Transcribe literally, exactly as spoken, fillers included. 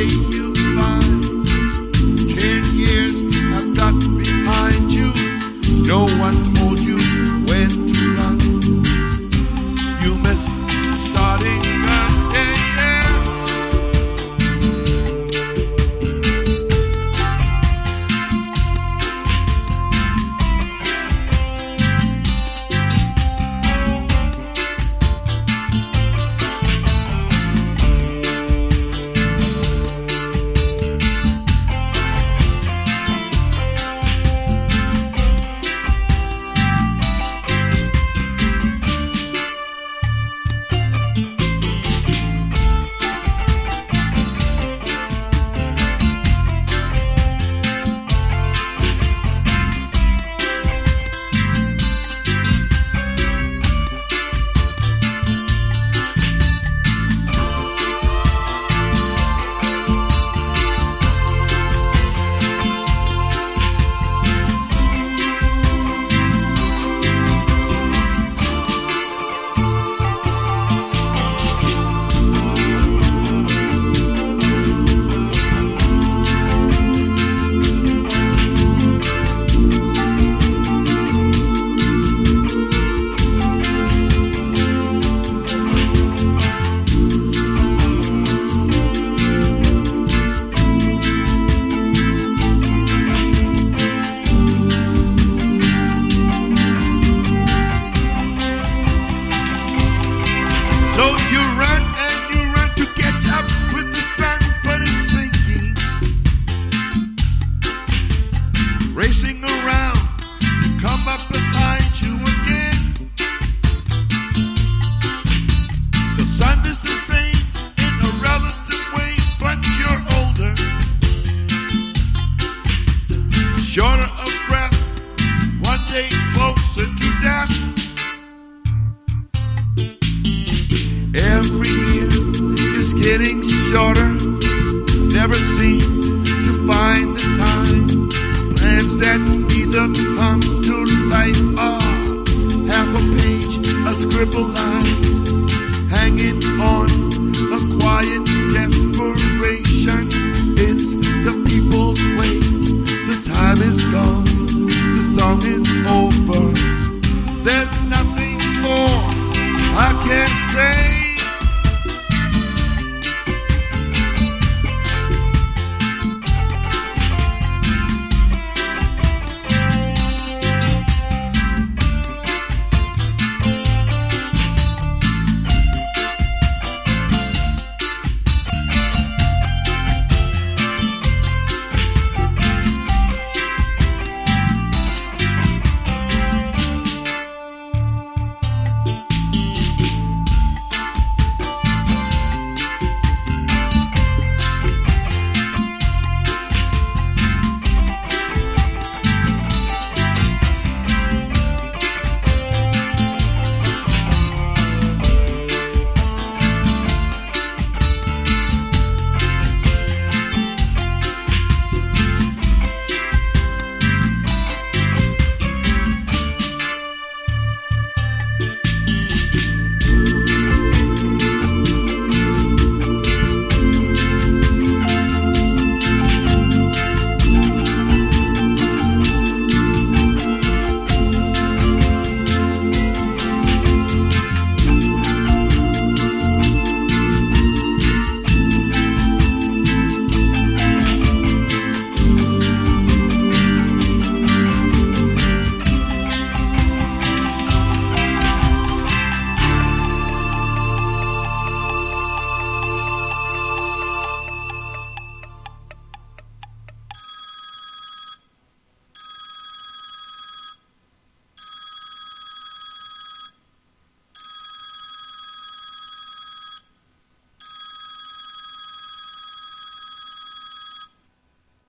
day you find ten years have got behind you. No one told you when to run. You missed starting again. So you run and you run to catch up with the sun, but it's sinking. Racing around to come up behind you again. The sun is the same in a relative way, but you're older, shorter of breath, one day closer to death. Every year is getting shorter. Never seem to find the time. Plans that either come to life are half a page, a scribbled line.